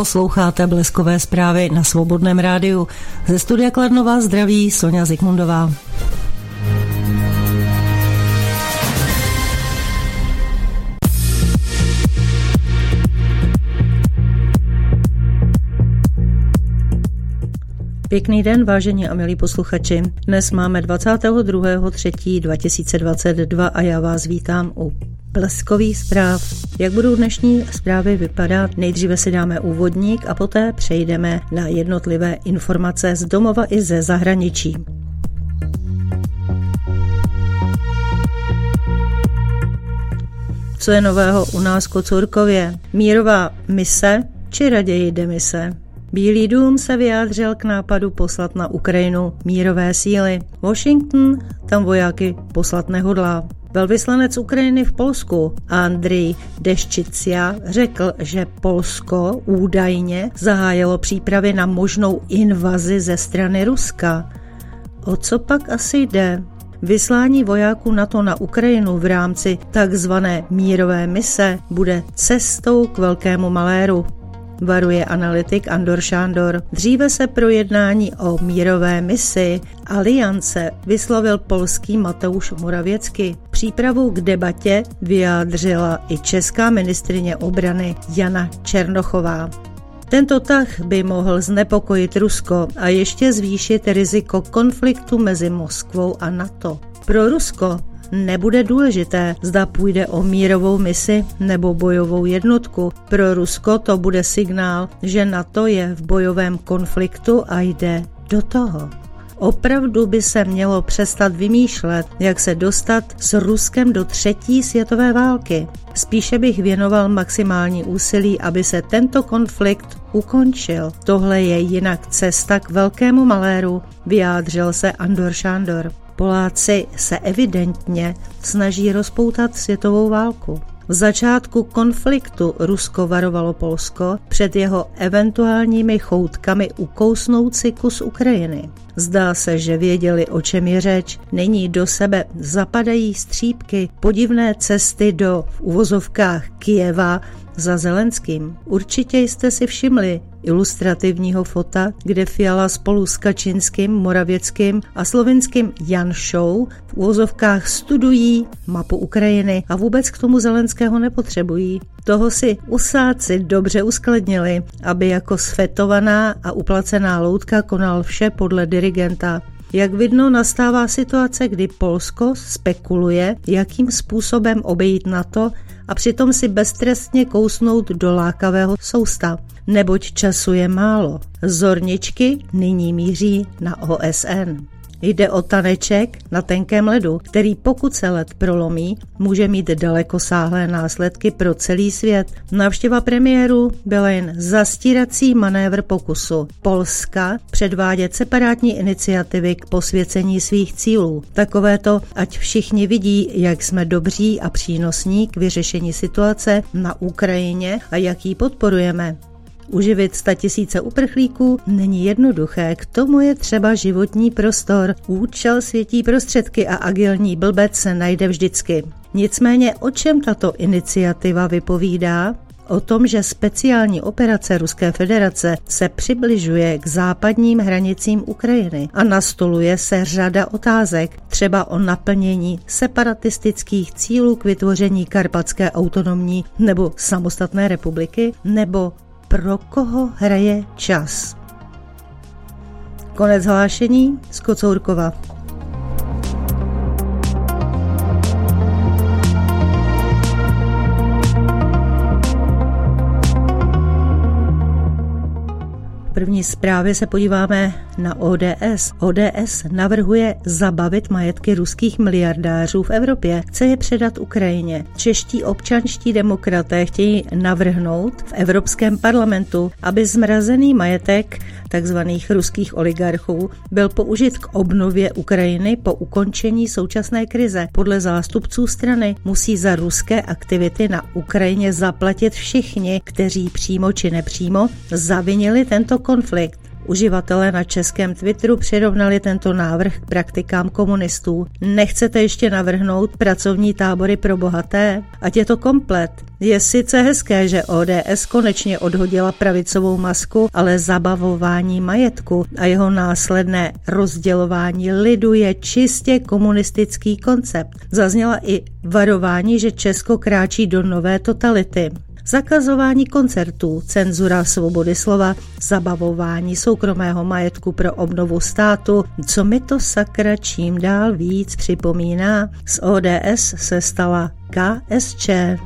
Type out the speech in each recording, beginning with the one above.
Posloucháte Bleskové zprávy na Svobodném rádiu. Ze studia Kladno vás zdraví Sonja Zikmundová. Pěkný den, vážení a milí posluchači. Dnes máme 22.3.2022 a já vás vítám u Bleskových zpráv. Jak budou dnešní zprávy vypadat? Nejdříve si dáme úvodník a poté přejdeme na jednotlivé informace z domova i ze zahraničí. Co je nového u nás v Kocůrkově? Mírová mise či raději demise? Bílý dům se vyjádřil k nápadu poslat na Ukrajinu mírové síly. Washington tam vojáky poslat nehodlá. Velvyslanec Ukrajiny v Polsku Andrej Deščicia řekl, že Polsko údajně zahájilo přípravy na možnou invazi ze strany Ruska. O co pak asi jde? Vyslání vojáků NATO na Ukrajinu v rámci takzvané mírové mise bude cestou k velkému maléru, varuje analytik Andor Šándor. Dříve se pro jednání o mírové misi Aliance vyslovil polský Mateusz Morawiecki. Přípravu k debatě vyjádřila i česká ministryně obrany Jana Černochová. Tento tah by mohl znepokojit Rusko a ještě zvýšit riziko konfliktu mezi Moskvou a NATO. Pro Rusko nebude důležité, zda půjde o mírovou misi nebo bojovou jednotku. Pro Rusko to bude signál, že NATO je v bojovém konfliktu a jde do toho. Opravdu by se mělo přestat vymýšlet, jak se dostat s Ruskem do třetí světové války. Spíše bych věnoval maximální úsilí, aby se tento konflikt ukončil. Tohle je jinak cesta k velkému maléru, vyjádřil se Andor Šándor. Poláci se evidentně snaží rozpoutat světovou válku. V začátku konfliktu Rusko varovalo Polsko před jeho eventuálními choutkami ukousnout si kus Ukrajiny. Zdá se, že věděli, o čem je řeč. Nyní do sebe zapadají střípky podivné cesty do v uvozovkách Kyjeva za Zelenským. Určitě jste si všimli ilustrativního fota, kde Fiala spolu s Kačinským, Morawieckým a slovinským Janšou v uvozovkách studují mapu Ukrajiny a vůbec k tomu Zelenského nepotřebují. Toho si usáci dobře uskladnili, aby jako sfetovaná a uplacená loutka konal vše podle dirigenta. Jak vidno, nastává situace, kdy Polsko spekuluje, jakým způsobem obejít NATO a přitom si beztrestně kousnout do lákavého sousta. Neboť času je málo. Zorničky nyní míří na OSN. Jde o taneček na tenkém ledu, který pokud se led prolomí, může mít dalekosáhlé následky pro celý svět. Návštěva premiéru byla jen zastírací manévr pokusu Polska předvádět separátní iniciativy k posvěcení svých cílů. Takovéto, ať všichni vidí, jak jsme dobří a přínosní k vyřešení situace na Ukrajině a jak ji podporujeme. Uživit 100 000 uprchlíků není jednoduché, k tomu je třeba životní prostor. Účel světí prostředky a agilní blbec se najde vždycky. Nicméně o čem tato iniciativa vypovídá? O tom, že speciální operace Ruské federace se přibližuje k západním hranicím Ukrajiny a nastoluje se řada otázek, třeba o naplnění separatistických cílů k vytvoření karpatské autonomní nebo samostatné republiky, nebo pro koho hraje čas. Konec hlášení z Kocourkova. V první zprávě se podíváme na ODS. ODS navrhuje zabavit majetky ruských miliardářů v Evropě. Chce je předat Ukrajině. Čeští občanští demokraté chtějí navrhnout v Evropském parlamentu, aby zmrazený majetek takzvaných ruských oligarchů byl použit k obnově Ukrajiny po ukončení současné krize. Podle zástupců strany musí za ruské aktivity na Ukrajině zaplatit všichni, kteří přímo či nepřímo zavinili tento konflikt. Uživatelé na českém Twitteru přirovnali tento návrh k praktikám komunistů. Nechcete ještě navrhnout pracovní tábory pro bohaté? Ať je to komplet. Je sice hezké, že ODS konečně odhodila pravicovou masku, ale zabavování majetku a jeho následné rozdělování lidu je čistě komunistický koncept. Zazněla i varování, že Česko kráčí do nové totality. Zakazování koncertů, cenzura svobody slova, zabavování soukromého majetku pro obnovu státu, co mi to sakra čím dál víc připomíná, z ODS se stala KSČ.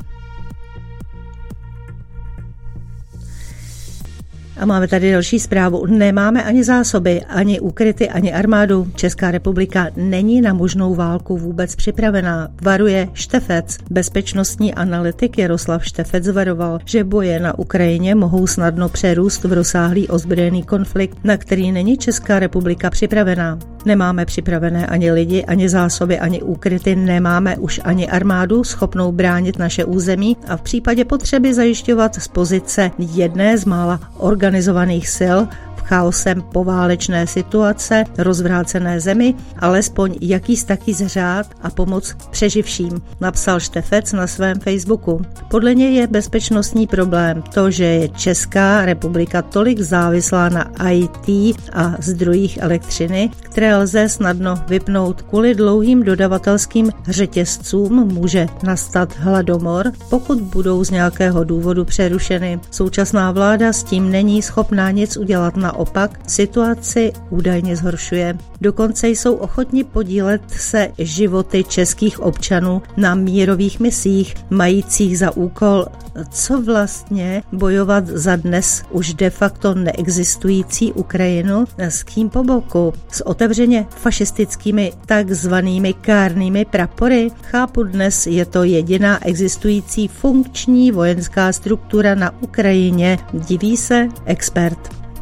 A máme tady další zprávu. Nemáme ani zásoby, ani úkryty, ani armádu. Česká republika není na možnou válku vůbec připravená, varuje Štefec. Bezpečnostní analytik Jaroslav Štefec varoval, že boje na Ukrajině mohou snadno přerůst v rozsáhlý ozbrojený konflikt, na který není Česká republika připravená. Nemáme připravené ani lidi, ani zásoby, ani úkryty, nemáme už ani armádu schopnou bránit naše území a v případě potřeby zajišťovat z pozice jedné z mála organizovaných sil v chaosem poválečné situace, rozvrácené zemi, alespoň jakýs taký zřád a pomoc přeživším, napsal Štefec na svém Facebooku. Podle něj je bezpečnostní problém to, že je Česká republika tolik závislá na IT a zdrojích elektřiny, které lze snadno vypnout. Kvůli dlouhým dodavatelským řetězcům může nastat hladomor, pokud budou z nějakého důvodu přerušeny. Současná vláda s tím není schopná nic udělat, naopak situaci údajně zhoršuje. Dokonce jsou ochotni podílet se životy českých občanů na mírových misích, majících za úkol co vlastně bojovat za dnes už de facto neexistující Ukrajinu, s kým po boku, s otevřeně fašistickými takzvanými kárnými prapory. Chápu, dnes je to jediná existující funkční vojenská struktura na Ukrajině, diví se expert.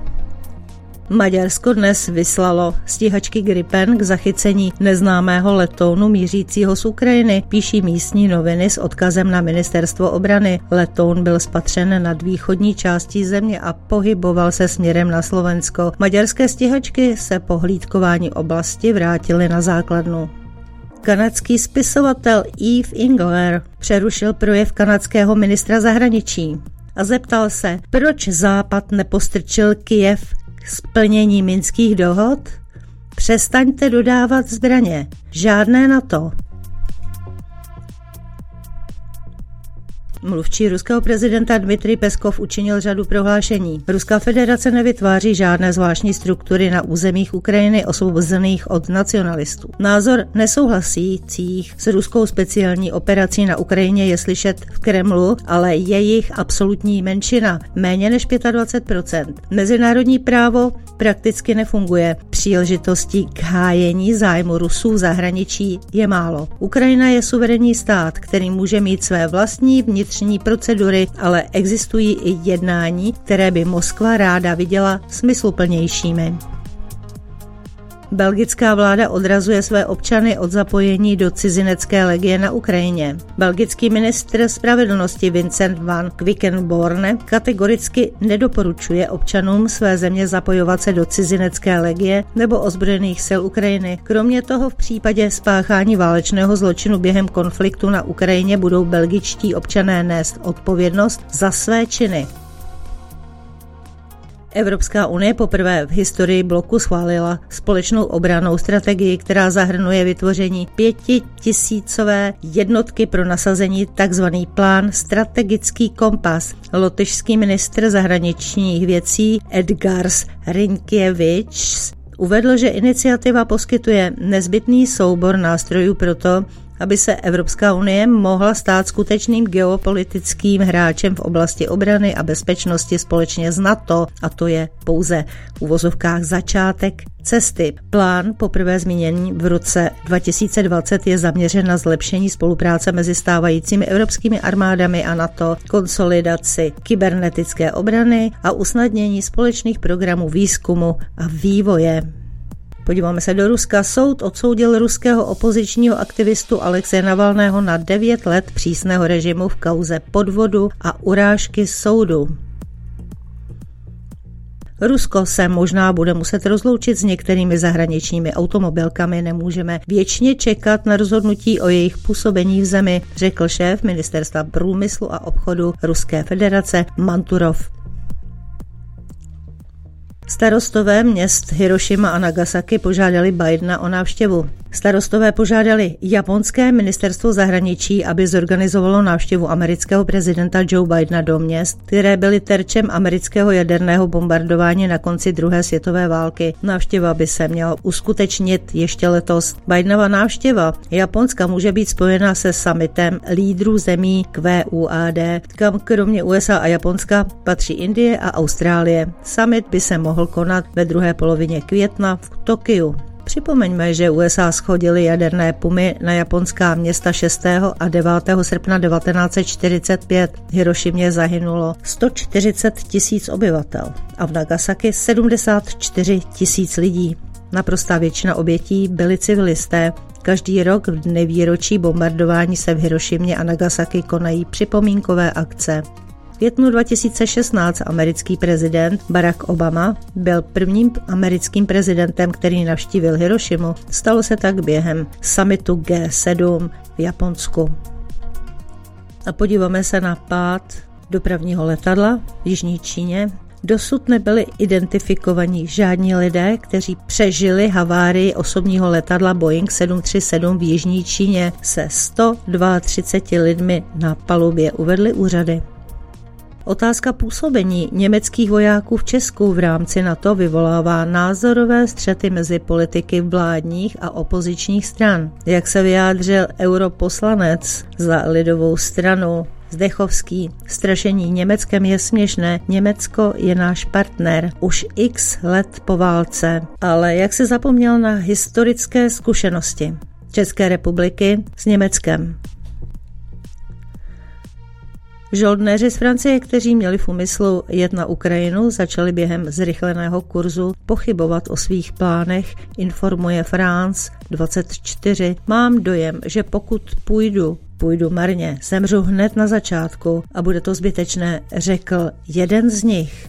Maďarsko dnes vyslalo stíhačky Gripen k zachycení neznámého letounu mířícího z Ukrajiny, píší místní noviny s odkazem na ministerstvo obrany. Letoun byl spatřen nad východní částí země a pohyboval se směrem na Slovensko. Maďarské stíhačky se po hlídkování oblasti vrátily na základnu. Kanadský spisovatel Yves Ingler přerušil projev kanadského ministra zahraničí a zeptal se, proč Západ nepostrčil Kyjev k splnění minských dohod? Přestaňte dodávat zbraně. Žádné NATO. Mluvčí ruského prezidenta Dmitrij Peskov učinil řadu prohlášení. Ruská federace nevytváří žádné zvláštní struktury na územích Ukrajiny osvobozených od nacionalistů. Názor nesouhlasících s ruskou speciální operací na Ukrajině je slyšet v Kremlu, ale jejich absolutní menšina, méně než 25%. Mezinárodní právo prakticky nefunguje. Příležitostí k hájení zájmu Rusů v zahraničí je málo. Ukrajina je suverénní stát, který může mít své vlastní vnitřní procedury, ale existují i jednání, které by Moskva ráda viděla smysluplnějšími. Belgická vláda odrazuje své občany od zapojení do cizinecké legie na Ukrajině. Belgický ministr spravedlnosti Vincent van Quickenborne kategoricky nedoporučuje občanům své země zapojovat se do cizinecké legie nebo ozbrojených sil Ukrajiny. Kromě toho v případě spáchání válečného zločinu během konfliktu na Ukrajině budou belgičtí občané nést odpovědnost za své činy. Evropská unie poprvé v historii bloku schválila společnou obrannou strategii, která zahrnuje vytvoření 5000 jednotky pro nasazení, takzvaný plán Strategický kompas. Lotyšský ministr zahraničních věcí Edgars Rinkěvič uvedl, že iniciativa poskytuje nezbytný soubor nástrojů pro to, aby se Evropská unie mohla stát skutečným geopolitickým hráčem v oblasti obrany a bezpečnosti společně s NATO, a to je pouze v uvozovkách začátek cesty. Plán, poprvé zmíněný v roce 2020, je zaměřen na zlepšení spolupráce mezi stávajícími evropskými armádami a NATO, konsolidaci kybernetické obrany a usnadnění společných programů výzkumu a vývoje. Podíváme se do Ruska. Soud odsoudil ruského opozičního aktivistu Alexeje Navalného na 9 let přísného režimu v kauze podvodu a urážky soudu. Rusko se možná bude muset rozloučit s některými zahraničními automobilkami, nemůžeme věčně čekat na rozhodnutí o jejich působení v zemi, řekl šéf Ministerstva průmyslu a obchodu Ruské federace Manturov. Starostové měst Hirošima a Nagasaki požádali Bidena o návštěvu. Starostové požádali japonské ministerstvo zahraničí, aby zorganizovalo návštěvu amerického prezidenta Joe Bidena do měst, které byly terčem amerického jaderného bombardování na konci druhé světové války. Návštěva by se měla uskutečnit ještě letos. Bidenova návštěva Japonska může být spojena se summitem lídrů zemí QUAD, kam kromě USA a Japonska patří Indie a Austrálie. Summit by se mohl konat ve druhé polovině května v Tokiu. Připomeňme, že USA shodili jaderné pumy na japonská města 6. a 9. srpna 1945. V Hirošimě zahynulo 140 000 obyvatel a v Nagasaki 74 000 lidí. Naprostá většina obětí byli civilisté. Každý rok v dny výročí bombardování se v Hirošimě a Nagasaki konají připomínkové akce. V květnu 2016 americký prezident Barack Obama byl prvním americkým prezidentem, který navštívil Hirošimu. Stalo se tak během summitu G7 v Japonsku. A podíváme se na pád dopravního letadla v jižní Číně. Dosud nebyli identifikovaní žádní lidé, kteří přežili havárii osobního letadla Boeing 737 v jižní Číně se 132 lidmi na palubě, uvedly úřady. Otázka působení německých vojáků v Česku v rámci NATO vyvolává názorové střety mezi politiky vládních a opozičních stran. Jak se vyjádřil europoslanec za lidovou stranu Zdechovský, strašení Německem je směšné, Německo je náš partner už x let po válce, ale jak se zapomněl na historické zkušenosti České republiky s Německem. Žoldnéři z Francie, kteří měli v úmyslu jet na Ukrajinu, začali během zrychleného kurzu pochybovat o svých plánech, informuje France 24. Mám dojem, že pokud půjdu marně, zemřu hned na začátku a bude to zbytečné, řekl jeden z nich.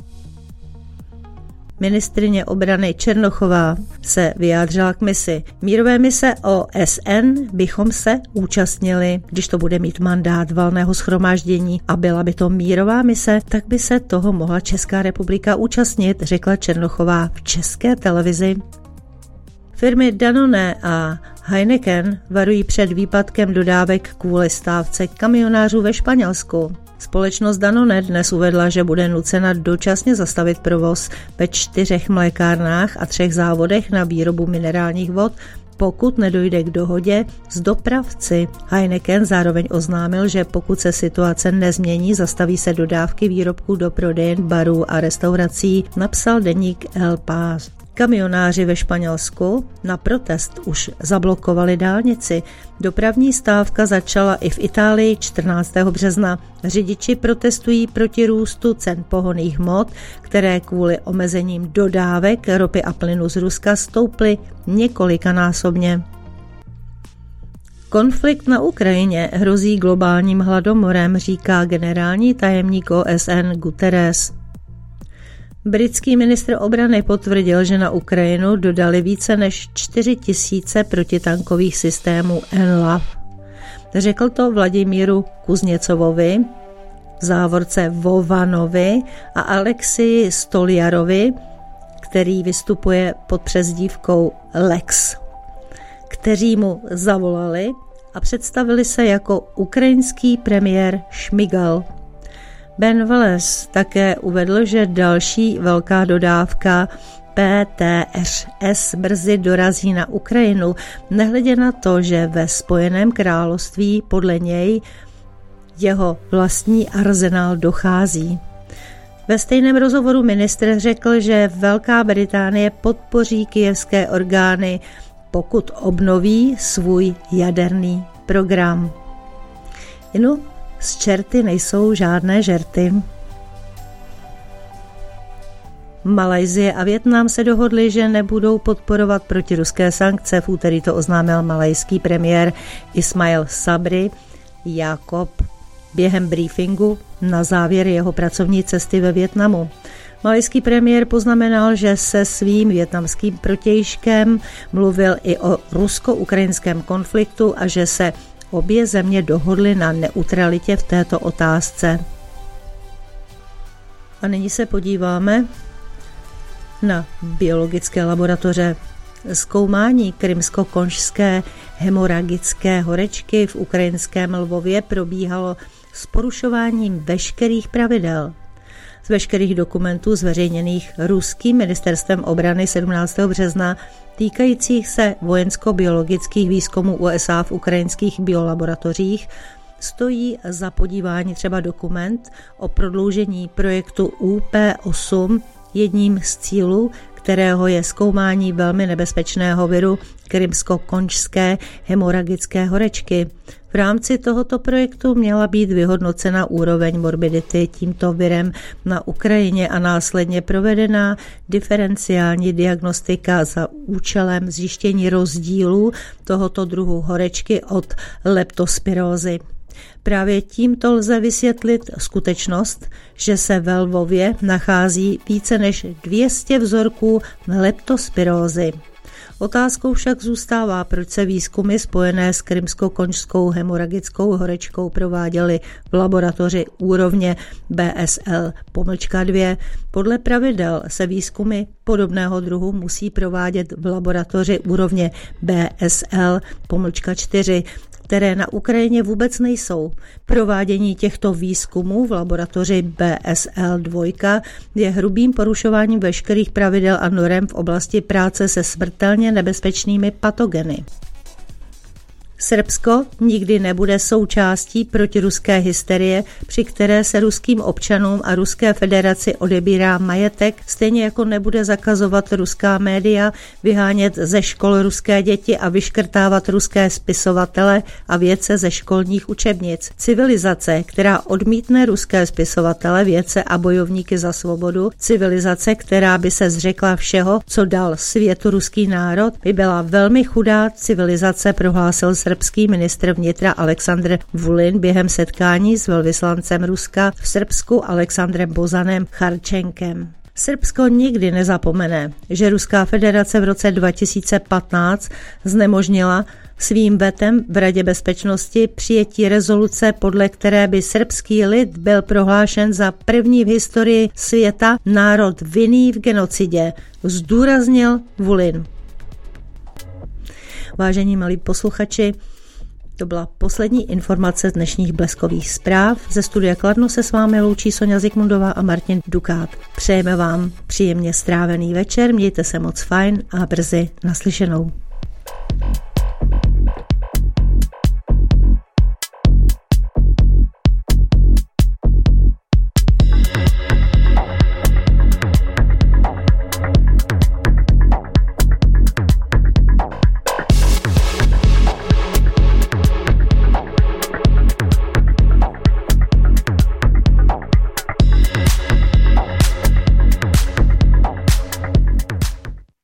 Ministryně obrany Černochová se vyjádřila k misi. Mírové mise OSN bychom se účastnili, když to bude mít mandát valného shromáždění a byla by to mírová mise, tak by se toho mohla Česká republika účastnit, řekla Černochová v České televizi. Firmy Danone a Heineken varují před výpadkem dodávek kvůli stávce kamionářů ve Španělsku. Společnost Danone dnes uvedla, že bude nucena dočasně zastavit provoz ve 4 mlékárnách a 3 závodech na výrobu minerálních vod, pokud nedojde k dohodě s dopravci. Heineken zároveň oznámil, že pokud se situace nezmění, zastaví se dodávky výrobků do prodejen, barů a restaurací, napsal deník El Paz. Kamionáři ve Španělsku na protest už zablokovali dálnici. Dopravní stávka začala i v Itálii 14. března. Řidiči protestují proti růstu cen pohonných hmot, které kvůli omezením dodávek ropy a plynu z Ruska stouply několikanásobně. Konflikt na Ukrajině hrozí globálním hladomorem, říká generální tajemník OSN Guterres. Britský ministr obrany potvrdil, že na Ukrajinu dodali více než 4 000 protitankových systémů NLAV. Řekl to Vladimíru Kuzněcovovi, v závorce Vovanovi a Alexii Stoljarovi, který vystupuje pod přezdívkou Lex, kteří mu zavolali a představili se jako ukrajinský premiér Šmigal. Ben Wallace také uvedl, že další velká dodávka PTRS brzy dorazí na Ukrajinu, nehledě na to, že ve Spojeném království podle něj jeho vlastní arzenál dochází. Ve stejném rozhovoru ministr řekl, že Velká Británie podpoří kyjevské orgány, pokud obnoví svůj jaderný program. Z čerty nejsou žádné žerty. Malajsie a Vietnam se dohodli, že nebudou podporovat protiruské sankce. V úterý to oznámil malajský premiér Ismail Sabri Jakob během briefingu na závěr jeho pracovní cesty ve Vietnamu. Malajský premiér poznamenal, že se svým vietnamským protějškem mluvil i o rusko-ukrajinském konfliktu a že se obě země dohodly na neutralitě v této otázce. A nyní se podíváme na biologické laboratoře. Zkoumání krymsko-konžské hemoragické horečky v ukrajinském Lvově probíhalo s porušováním veškerých pravidel. Z veškerých dokumentů zveřejněných ruským ministerstvem obrany 17. března týkajících se vojensko-biologických výzkumů USA v ukrajinských biolaboratořích stojí za podívání třeba dokument o prodloužení projektu UP8, jedním z cílů kterého je zkoumání velmi nebezpečného viru krymsko-konžské hemoragické horečky. V rámci tohoto projektu měla být vyhodnocena úroveň morbidity tímto virem na Ukrajině a následně provedená diferenciální diagnostika za účelem zjištění rozdílů tohoto druhu horečky od leptospirózy. Právě tímto lze vysvětlit skutečnost, že se ve Lvově nachází více než 200 vzorků leptospirózy. Otázkou však zůstává, proč se výzkumy spojené s krymsko-konžskou hemoragickou horečkou prováděly v laboratoři úrovně BSL-2. Podle pravidel se výzkumy podobného druhu musí provádět v laboratoři úrovně BSL-4, které na Ukrajině vůbec nejsou. Provádění těchto výzkumů v laboratoři BSL-2 je hrubým porušováním veškerých pravidel a norem v oblasti práce se smrtelně nebezpečnými patogeny. Srbsko nikdy nebude součástí protiruské hysterie, při které se ruským občanům a Ruské federaci odebírá majetek, stejně jako nebude zakazovat ruská média, vyhánět ze škol ruské děti a vyškrtávat ruské spisovatele a vědce ze školních učebnic. Civilizace, která odmítne ruské spisovatele, vědce a bojovníky za svobodu, civilizace, která by se zřekla všeho, co dal světu ruský národ, by byla velmi chudá civilizace, prohlásil srbský ministr vnitra Aleksandr Vulin během setkání s velvyslancem Ruska v Srbsku Aleksandrem Bozanem Charčenkem. Srbsko nikdy nezapomene, že Ruská federace v roce 2015 znemožnila svým vetem v Radě bezpečnosti přijetí rezoluce, podle které by srbský lid byl prohlášen za první v historii světa národ vinný v genocidě, zdůraznil Vulin. Vážení milí posluchači, to byla poslední informace z dnešních bleskových zpráv. Ze studia Kladno se s vámi loučí Sonja Zikmundová a Martin Dukát. Přejeme vám příjemně strávený večer, mějte se moc fajn a brzy naslyšenou.